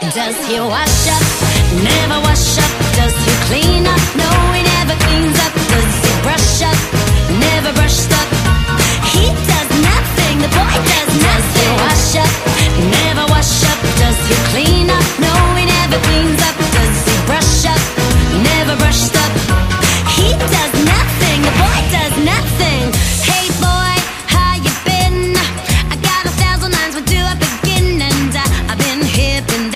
Does he wash up? Never wash up. Does he clean up? No, he never cleans up. Does he brush up?